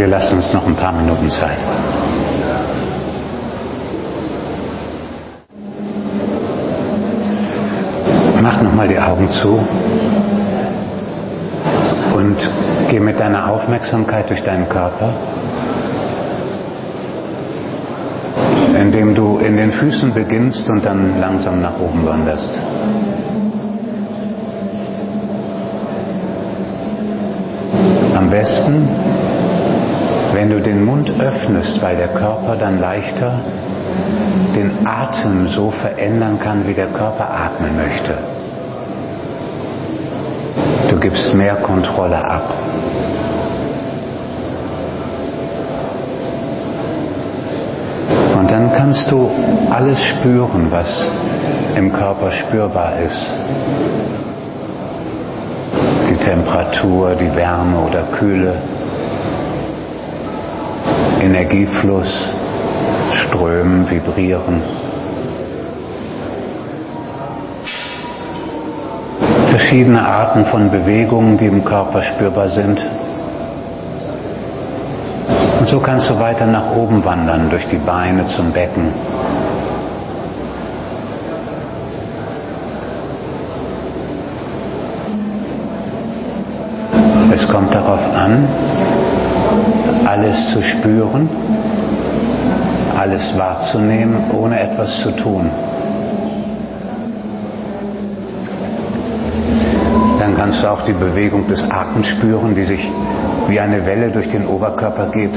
Wir lassen uns noch ein paar Minuten Zeit. Mach nochmal die Augen zu und geh mit deiner Aufmerksamkeit durch deinen Körper, indem du in den Füßen beginnst und dann langsam nach oben wanderst. Am besten, wenn du den Mund öffnest, weil der Körper dann leichter den Atem so verändern kann, wie der Körper atmen möchte. Du gibst mehr Kontrolle ab. Und dann kannst du alles spüren, was im Körper spürbar ist. Die Temperatur, die Wärme oder Kühle, Energiefluss, Strömen, Vibrieren. Verschiedene Arten von Bewegungen, die im Körper spürbar sind. Und so kannst du weiter nach oben wandern, durch die Beine zum Becken. Es kommt darauf an, alles zu spüren, alles wahrzunehmen, ohne etwas zu tun. Dann kannst du auch die Bewegung des Atems spüren, die sich wie eine Welle durch den Oberkörper geht.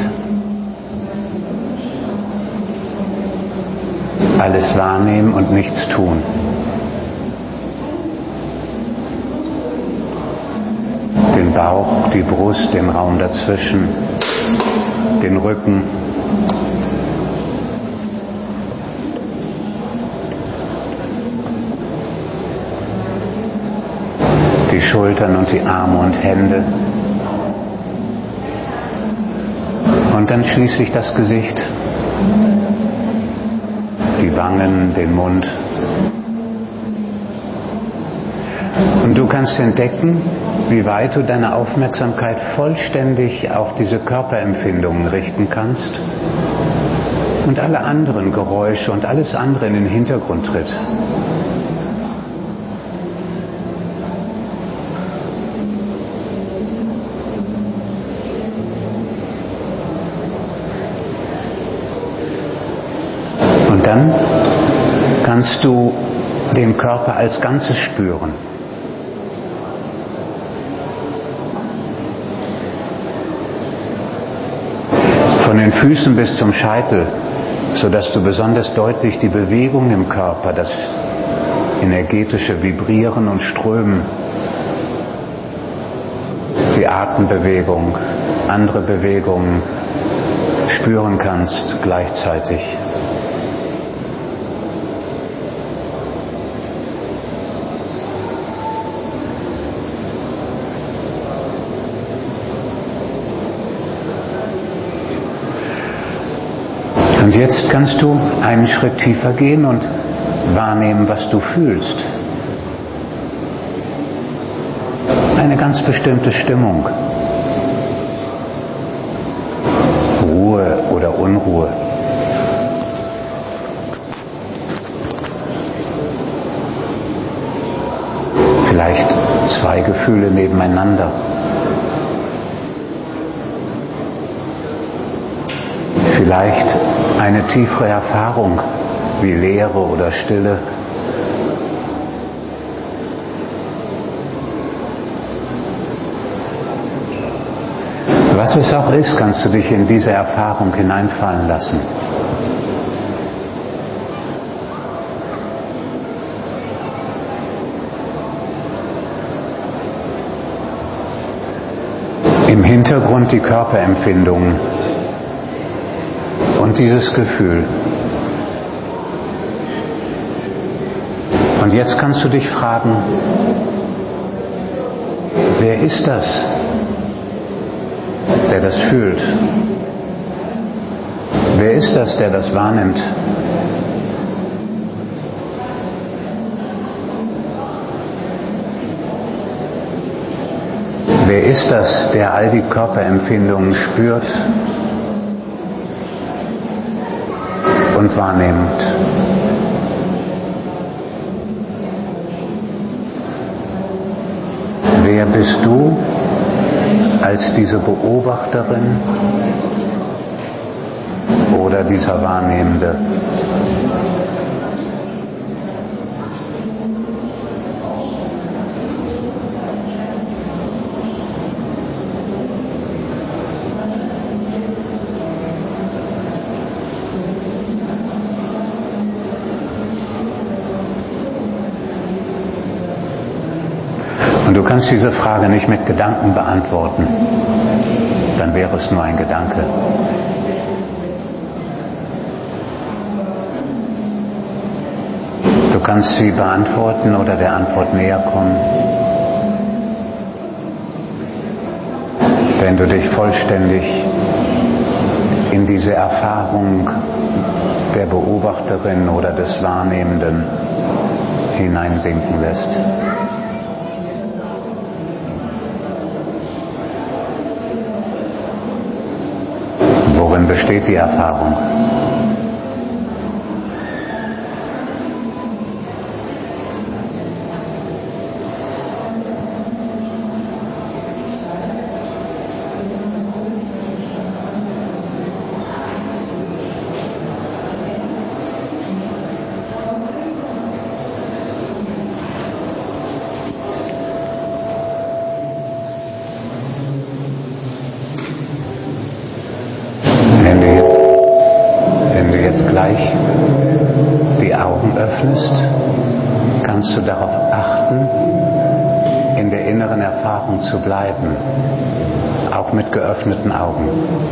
Alles wahrnehmen und nichts tun. Den Bauch, die Brust, den Raum dazwischen, den Rücken. Die Schultern und die Arme und Hände. Und dann schließlich das Gesicht, die Wangen, den Mund. Und du kannst entdecken, wie weit du deine Aufmerksamkeit vollständig auf diese Körperempfindungen richten kannst und alle anderen Geräusche und alles andere in den Hintergrund tritt. Und dann kannst du den Körper als Ganzes spüren. Von den Füßen bis zum Scheitel, sodass du besonders deutlich die Bewegung im Körper, das energetische Vibrieren und Strömen, die Atembewegung, andere Bewegungen spüren kannst gleichzeitig. Und jetzt kannst du einen Schritt tiefer gehen und wahrnehmen, was du fühlst. Eine ganz bestimmte Stimmung. Ruhe oder Unruhe. Vielleicht zwei Gefühle nebeneinander. Vielleicht eine tiefere Erfahrung wie Leere oder Stille. Was es auch ist, kannst du dich in diese Erfahrung hineinfallen lassen. Im Hintergrund die Körperempfindungen und dieses Gefühl. Und jetzt kannst du dich fragen, wer ist das, der das fühlt? Wer ist das, der das wahrnimmt? Wer ist das, der all die Körperempfindungen spürt und wahrnimmt? Wer bist du als diese Beobachterin oder dieser Wahrnehmende? Und du kannst diese Frage nicht mit Gedanken beantworten, dann wäre es nur ein Gedanke. Du kannst sie beantworten oder der Antwort näher kommen, wenn du dich vollständig in diese Erfahrung der Beobachterin oder des Wahrnehmenden hineinsinken lässt. Worin besteht die Erfahrung? Wenn du jetzt gleich die Augen öffnest, kannst du darauf achten, in der inneren Erfahrung zu bleiben, auch mit geöffneten Augen.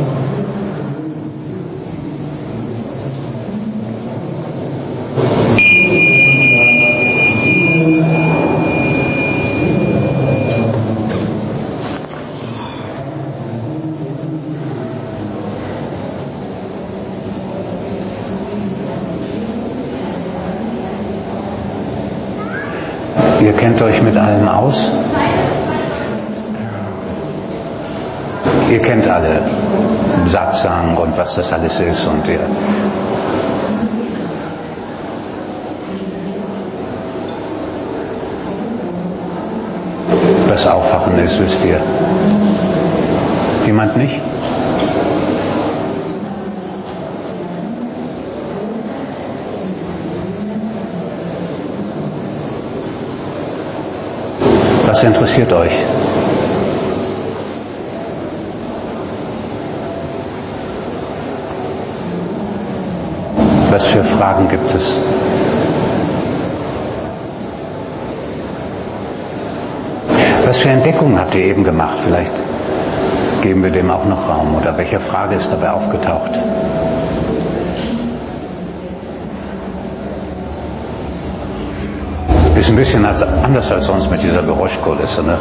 Ihr kennt euch mit allem aus. Ihr kennt alle Satsang und was das alles ist und ihr das Aufwachen ist, wisst ihr. Jemand nicht? Was interessiert euch? Was für Fragen gibt es? Was für Entdeckungen habt ihr eben gemacht? Vielleicht geben wir dem auch noch Raum. Oder welche Frage ist dabei aufgetaucht? Ist ein bisschen anders als sonst mit dieser Geräuschkulisse, ne?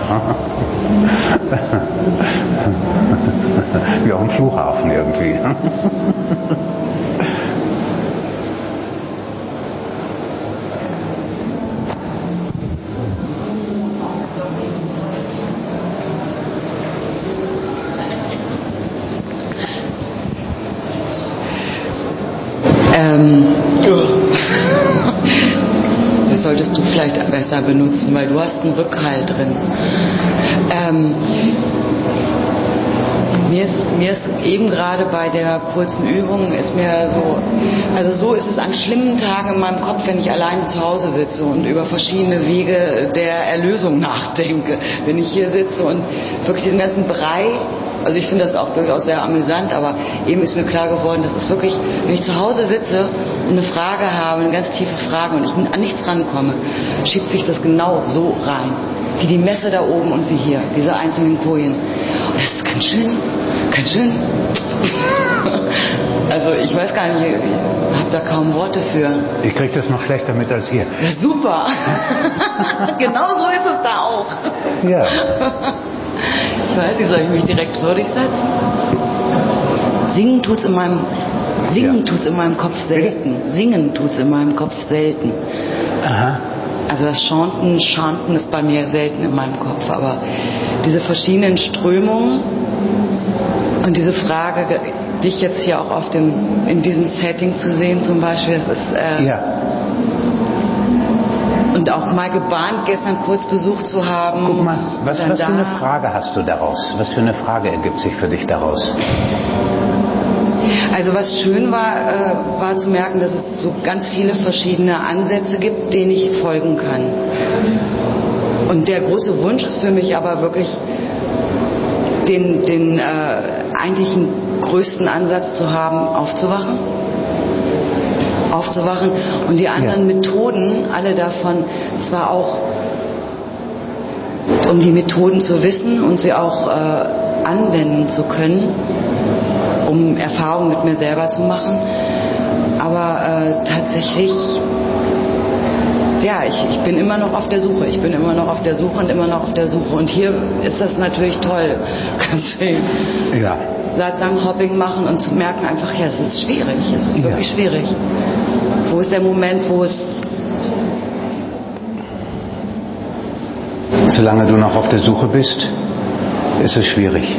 Wie auch im Flughafen irgendwie. Das solltest du vielleicht besser benutzen, weil du hast einen Rückhalt drin. Mir ist eben gerade bei der kurzen Übung ist mir so, also so ist es an schlimmen Tagen in meinem Kopf, wenn ich alleine zu Hause sitze und über verschiedene Wege der Erlösung nachdenke. Wenn ich hier sitze und wirklich diesen ganzen Brei, also ich finde das auch durchaus sehr amüsant, aber eben ist mir klar geworden, das ist wirklich, wenn ich zu Hause sitze und eine Frage habe, eine ganz tiefe Frage und ich an nichts rankomme, schiebt sich das genau so rein. Wie die Messe da oben und wie hier, diese einzelnen Kojen. Und das ist ganz schön. Also ich weiß gar nicht, ich habe da kaum Worte für. Ich kriege das noch schlechter mit als ihr. Ja, super. Genau so ist es da auch. Ja. Ich weiß nicht, soll ich mich direkt würdig setzen? Singen tut's in meinem Kopf selten. Singen tut's in meinem Kopf selten. Aha. also das Chanten ist bei mir selten in meinem Kopf, aber diese verschiedenen Strömungen und diese Frage, dich jetzt hier auch in diesem Setting zu sehen zum Beispiel, das ist ja. Und auch mal gebahnt, gestern kurz Besuch zu haben. Guck mal, was für eine Frage hast du daraus? Was für eine Frage ergibt sich für dich daraus? Also was schön war zu merken, dass es so ganz viele verschiedene Ansätze gibt, denen ich folgen kann. Und der große Wunsch ist für mich aber wirklich, den eigentlichen größten Ansatz zu haben, aufzuwachen und die anderen Methoden, alle davon, zwar auch um die Methoden zu wissen und sie auch anwenden zu können, um Erfahrungen mit mir selber zu machen, aber tatsächlich, ja, ich bin immer noch auf der Suche. Ich bin immer noch auf der Suche und immer noch auf der Suche. Und hier ist das natürlich toll. Kannst du Satzang-Hopping machen und zu merken einfach, ja, es ist schwierig. Es ist wirklich schwierig. Wo ist der Moment, wo es... Solange du noch auf der Suche bist, ist es schwierig.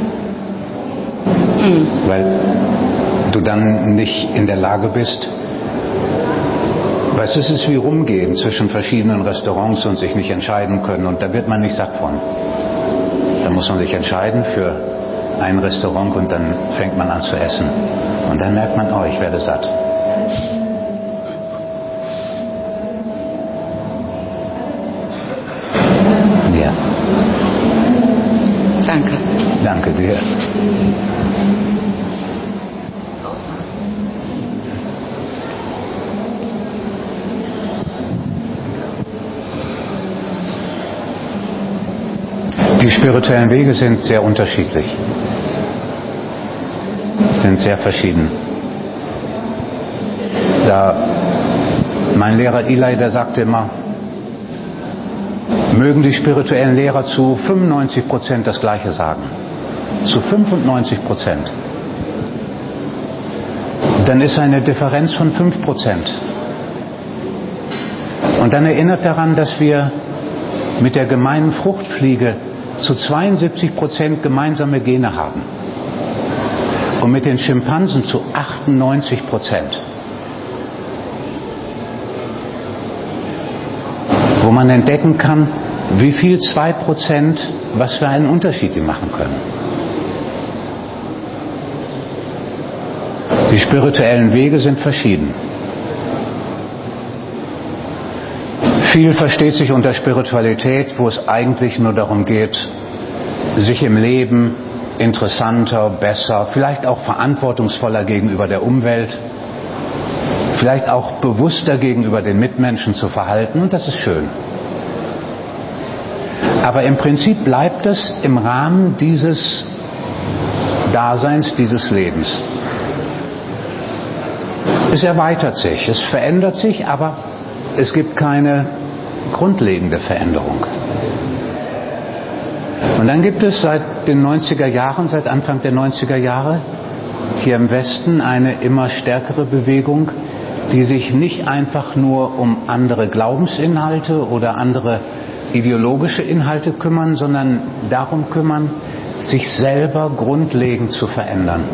Weil du dann nicht in der Lage bist. Weißt du, es ist wie rumgehen zwischen verschiedenen Restaurants und sich nicht entscheiden können. Und da wird man nicht satt von. Da muss man sich entscheiden für ein Restaurant und dann fängt man an zu essen. Und dann merkt man, oh, ich werde satt. Ja. Danke. Danke dir. Die spirituellen Wege sind sehr unterschiedlich, sind sehr verschieden. Mein Lehrer Eli, der sagte immer, mögen die spirituellen Lehrer zu 95% das Gleiche sagen, zu 95%. Dann ist eine Differenz von 5%. Und dann erinnert daran, dass wir mit der gemeinen Fruchtfliege zu 72% gemeinsame Gene haben und mit den Schimpansen zu 98%. Wo man entdecken kann, wie viel 2%, was für einen Unterschied die machen können. Die spirituellen Wege sind verschieden. Viel versteht sich unter Spiritualität, wo es eigentlich nur darum geht, sich im Leben interessanter, besser, vielleicht auch verantwortungsvoller gegenüber der Umwelt, vielleicht auch bewusster gegenüber den Mitmenschen zu verhalten, und das ist schön. Aber im Prinzip bleibt es im Rahmen dieses Daseins, dieses Lebens. Es erweitert sich, es verändert sich, aber es gibt keine grundlegende Veränderung. Und dann gibt es seit den 90er Jahren, seit Anfang der 90er Jahre, hier im Westen eine immer stärkere Bewegung, die sich nicht einfach nur um andere Glaubensinhalte oder andere ideologische Inhalte kümmern, sondern darum kümmern, sich selber grundlegend zu verändern.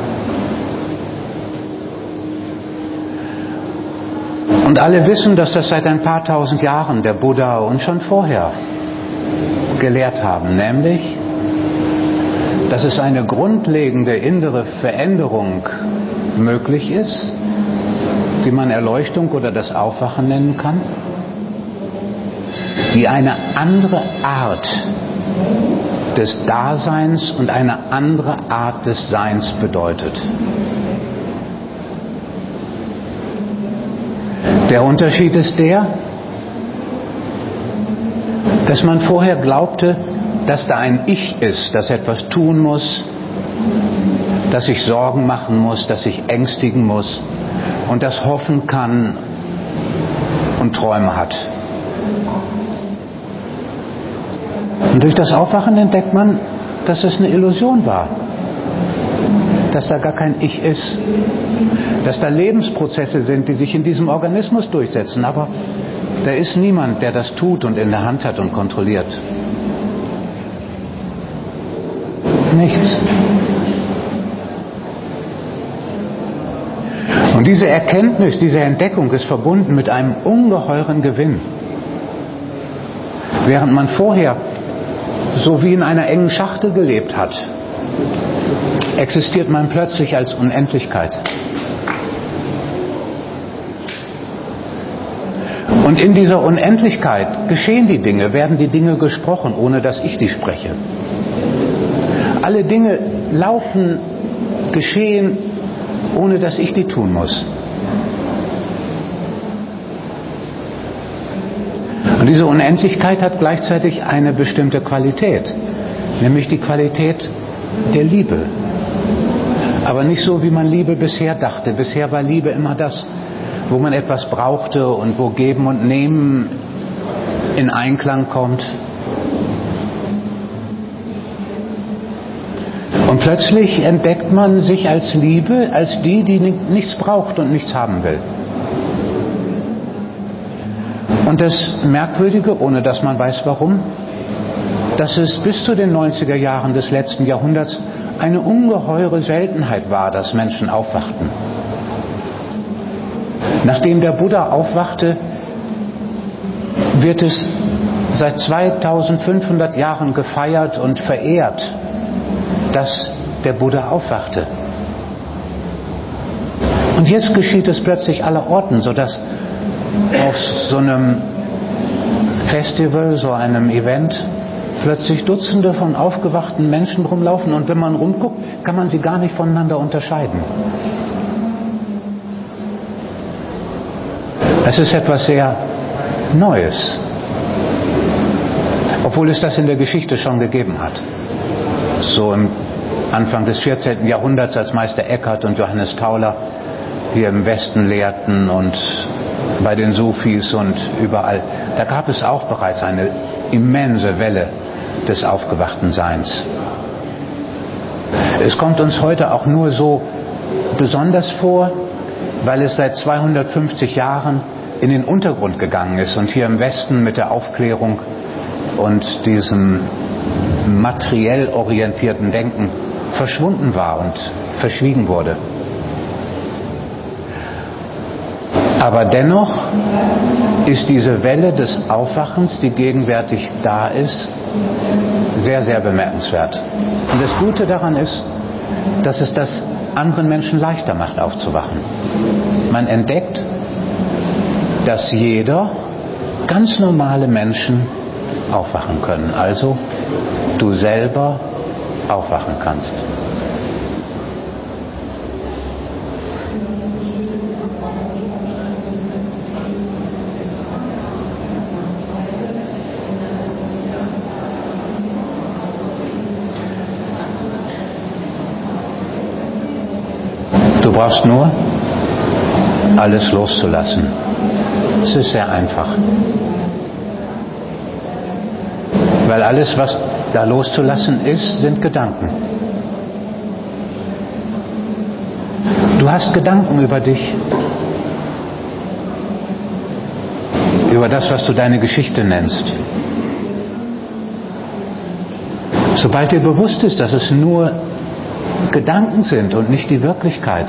Und alle wissen, dass das seit ein paar tausend Jahren der Buddha und schon vorher gelehrt haben, nämlich, dass es eine grundlegende innere Veränderung möglich ist, die man Erleuchtung oder das Aufwachen nennen kann, die eine andere Art des Daseins und eine andere Art des Seins bedeutet. Der Unterschied ist der, dass man vorher glaubte, dass da ein Ich ist, das etwas tun muss, dass sich Sorgen machen muss, dass sich ängstigen muss und das hoffen kann und Träume hat. Und durch das Aufwachen entdeckt man, dass es eine Illusion war. Dass da gar kein Ich ist. Dass da Lebensprozesse sind, die sich in diesem Organismus durchsetzen. Aber Da ist niemand, der das tut und in der Hand hat und kontrolliert. Nichts. Und diese Erkenntnis, diese Entdeckung ist verbunden mit einem ungeheuren Gewinn. Während man vorher so wie in einer engen Schachtel gelebt hat, existiert man plötzlich als Unendlichkeit. Und in dieser Unendlichkeit geschehen die Dinge, werden die Dinge gesprochen, ohne dass ich die spreche. Alle Dinge laufen, geschehen, ohne dass ich die tun muss. Und diese Unendlichkeit hat gleichzeitig eine bestimmte Qualität, nämlich die Qualität der Liebe. Aber nicht so, wie man Liebe bisher dachte. Bisher war Liebe immer das, wo man etwas brauchte und wo Geben und Nehmen in Einklang kommt. Und plötzlich entdeckt man sich als Liebe, als die nichts braucht und nichts haben will. Und das Merkwürdige, ohne dass man weiß warum, dass es bis zu den 90er Jahren des letzten Jahrhunderts eine ungeheure Seltenheit war, dass Menschen aufwachten. Nachdem der Buddha aufwachte, wird es seit 2500 Jahren gefeiert und verehrt, dass der Buddha aufwachte. Und jetzt geschieht es plötzlich allerorten, sodass auf so einem Festival, so einem Event, plötzlich Dutzende von aufgewachten Menschen rumlaufen und wenn man rumguckt, kann man sie gar nicht voneinander unterscheiden. Es ist etwas sehr Neues, obwohl es das in der Geschichte schon gegeben hat. So im Anfang des 14. Jahrhunderts, als Meister Eckhart und Johannes Tauler hier im Westen lehrten und bei den Sufis und überall, da gab es auch bereits eine immense Welle des aufgewachten Seins. Es kommt uns heute auch nur so besonders vor, weil es seit 250 Jahren in den Untergrund gegangen ist und hier im Westen mit der Aufklärung und diesem materiell orientierten Denken verschwunden war und verschwiegen wurde. Aber dennoch ist diese Welle des Aufwachens, die gegenwärtig da ist, sehr, sehr bemerkenswert. Und das Gute daran ist, dass es das anderen Menschen leichter macht, aufzuwachen. Man entdeckt, dass jeder, ganz normale Menschen aufwachen können. Also du selber aufwachen kannst. Du brauchst nur alles loszulassen. Es ist sehr einfach. Weil alles, was da loszulassen ist, sind Gedanken. Du hast Gedanken über dich. Über das, was du deine Geschichte nennst. Sobald dir bewusst ist, dass es nur Gedanken sind und nicht die Wirklichkeit,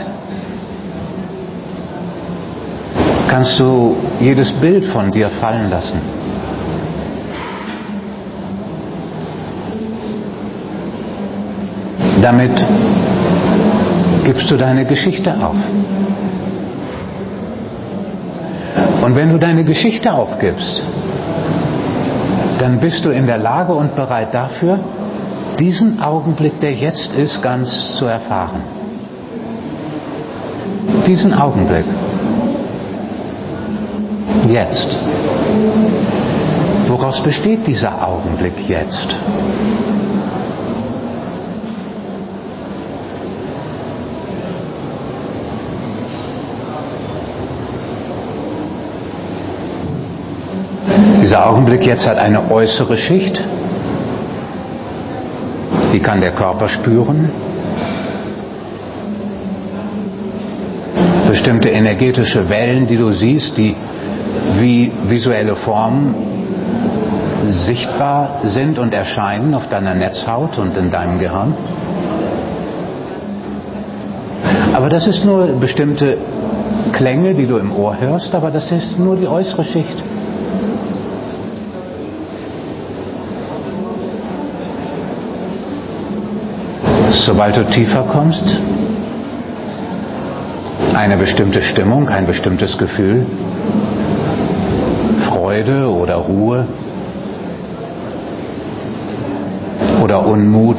kannst du jedes Bild von dir fallen lassen. Damit gibst du deine Geschichte auf. Und wenn du deine Geschichte aufgibst, dann bist du in der Lage und bereit dafür, diesen Augenblick, der jetzt ist, ganz zu erfahren. Diesen Augenblick. Jetzt. Woraus besteht dieser Augenblick jetzt? Dieser Augenblick jetzt hat eine äußere Schicht, die kann der Körper spüren. Bestimmte energetische Wellen, die du siehst, die wie visuelle Formen sichtbar sind und erscheinen auf deiner Netzhaut und in deinem Gehirn. Aber das ist nur bestimmte Klänge, die du im Ohr hörst, aber das ist nur die äußere Schicht. Sobald du tiefer kommst, eine bestimmte Stimmung, ein bestimmtes Gefühl, Freude oder Ruhe oder Unmut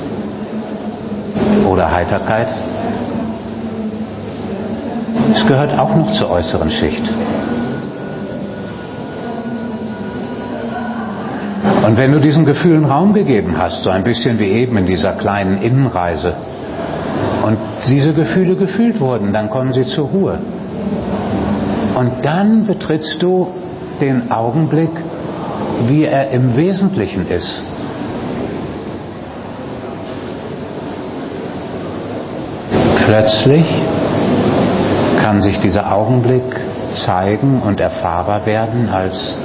oder Heiterkeit, es gehört auch noch zur äußeren Schicht. Und wenn du diesen Gefühlen Raum gegeben hast, so ein bisschen wie eben in dieser kleinen Innenreise, und diese Gefühle gefühlt wurden, dann kommen sie zur Ruhe. Und dann betrittst du den Augenblick, wie er im Wesentlichen ist. Plötzlich kann sich dieser Augenblick zeigen und erfahrbar werden als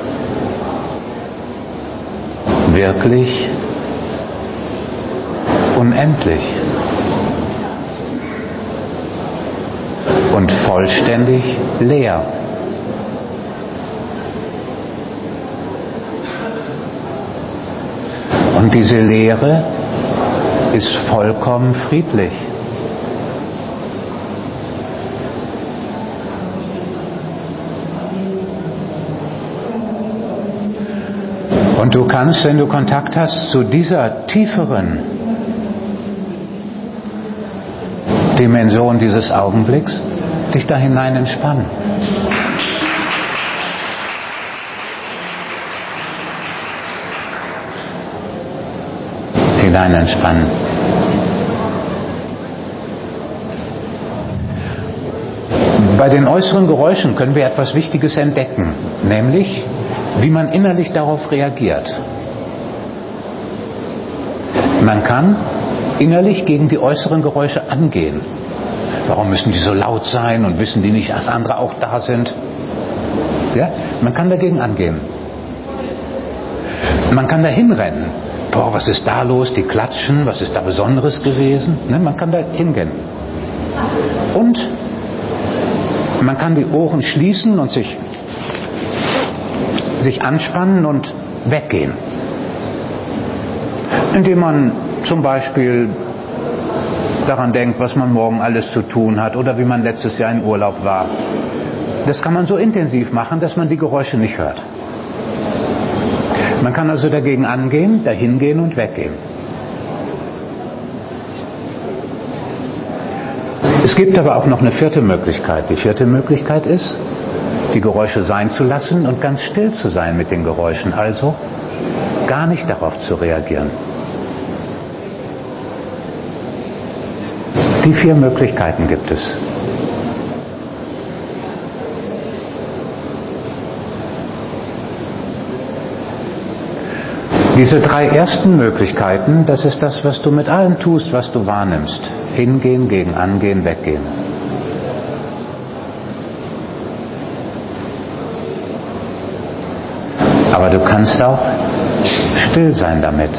wirklich unendlich und vollständig leer. Und diese Leere ist vollkommen friedlich. Und du kannst, wenn du Kontakt hast zu dieser tieferen Dimension dieses Augenblicks, dich da hinein entspannen. Hinein entspannen. Bei den äußeren Geräuschen können wir etwas Wichtiges entdecken, nämlich wie man innerlich darauf reagiert. Man kann innerlich gegen die äußeren Geräusche angehen. Warum müssen die so laut sein und wissen die nicht, dass andere auch da sind? Ja? Man kann dagegen angehen. Man kann da hinrennen. Boah, was ist da los? Die klatschen, was ist da Besonderes gewesen? Ne? Man kann da hingehen. Und man kann die Ohren schließen und sich anspannen und weggehen. Indem man zum Beispiel daran denkt, was man morgen alles zu tun hat oder wie man letztes Jahr in Urlaub war. Das kann man so intensiv machen, dass man die Geräusche nicht hört. Man kann also dagegen angehen, dahin gehen und weggehen. Es gibt aber auch noch eine vierte Möglichkeit. Die vierte Möglichkeit ist, die Geräusche sein zu lassen und ganz still zu sein mit den Geräuschen, also gar nicht darauf zu reagieren. Die 4 Möglichkeiten gibt es. Diese 3 ersten Möglichkeiten, das ist das, was du mit allem tust, was du wahrnimmst. Hingehen, gegen angehen, weggehen. Aber du kannst auch still sein damit.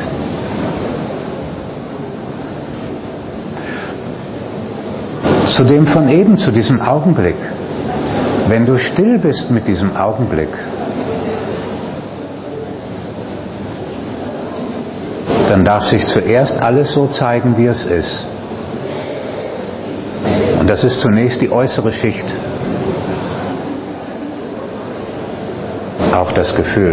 Zu dem von eben, zu diesem Augenblick. Wenn du still bist mit diesem Augenblick, dann darf sich zuerst alles so zeigen, wie es ist. Und das ist zunächst die äußere Schicht. Auch das Gefühl.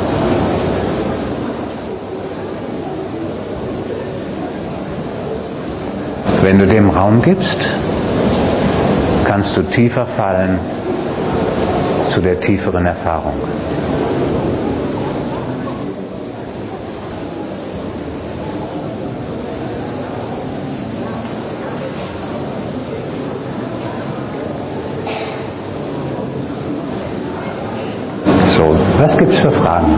Wenn du dem Raum gibst, kannst du tiefer fallen zu der tieferen Erfahrung. So, was gibt's für Fragen?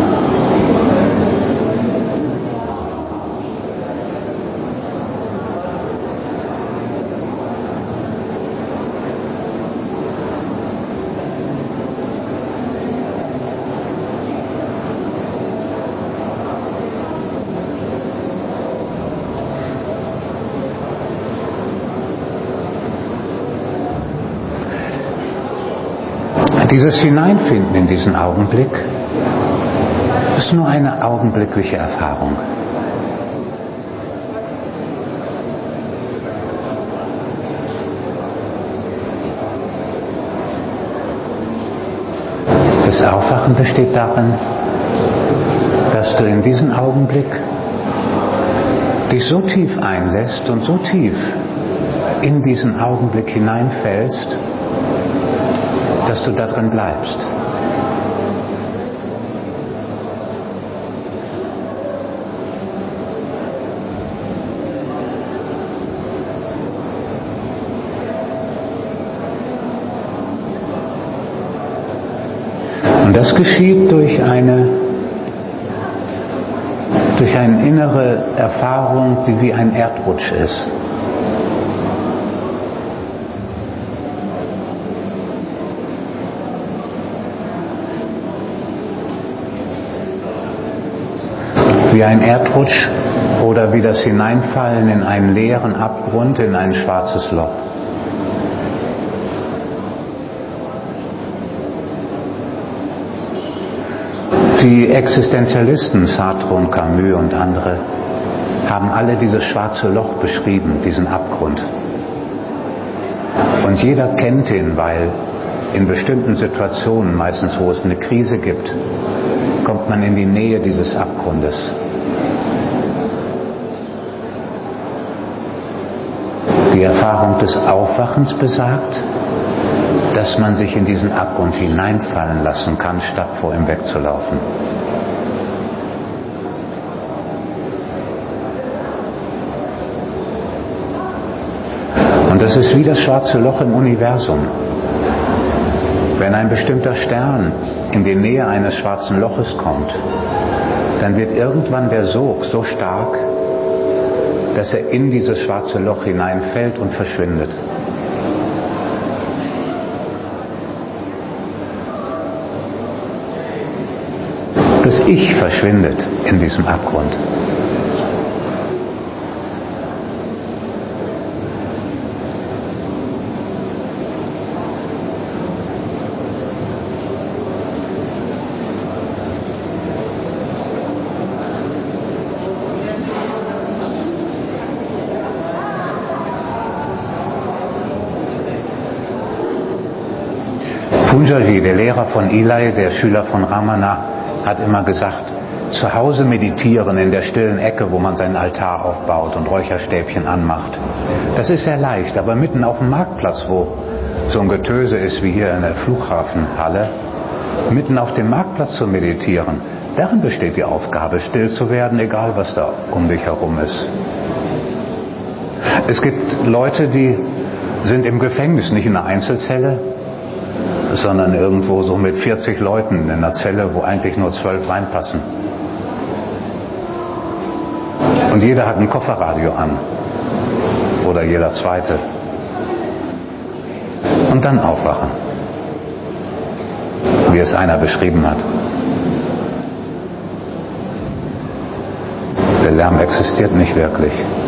Dieses Hineinfinden in diesen Augenblick ist nur eine augenblickliche Erfahrung. Das Aufwachen besteht darin, dass du in diesen Augenblick dich so tief einlässt und so tief in diesen Augenblick hineinfällst, dass du da drin bleibst. Und das geschieht durch eine innere Erfahrung, die wie ein Erdrutsch ist. Wie ein Erdrutsch oder wie das Hineinfallen in einen leeren Abgrund, in ein schwarzes Loch. Die Existenzialisten, Sartre und Camus und andere, haben alle dieses schwarze Loch beschrieben, diesen Abgrund. Und jeder kennt ihn, weil in bestimmten Situationen, meistens wo es eine Krise gibt, kommt man in die Nähe dieses Abgrundes. Die Erfahrung des Aufwachens besagt, dass man sich in diesen Abgrund hineinfallen lassen kann, statt vor ihm wegzulaufen. Und das ist wie das schwarze Loch im Universum. Wenn ein bestimmter Stern in die Nähe eines schwarzen Loches kommt, dann wird irgendwann der Sog so stark, dass er in dieses schwarze Loch hineinfällt und verschwindet. Das Ich verschwindet in diesem Abgrund. Punjabi, der Lehrer von Eli, der Schüler von Ramana, hat immer gesagt, zu Hause meditieren in der stillen Ecke, wo man seinen Altar aufbaut und Räucherstäbchen anmacht. Das ist sehr leicht, aber mitten auf dem Marktplatz, wo so ein Getöse ist wie hier in der Flughafenhalle, mitten auf dem Marktplatz zu meditieren, darin besteht die Aufgabe, still zu werden, egal was da um dich herum ist. Es gibt Leute, die sind im Gefängnis, nicht in einer Einzelzelle, sondern irgendwo so mit 40 Leuten in einer Zelle, wo eigentlich nur 12 reinpassen. Und jeder hat ein Kofferradio an. Oder jeder zweite. Und dann aufwachen. Wie es einer beschrieben hat. Der Lärm existiert nicht wirklich.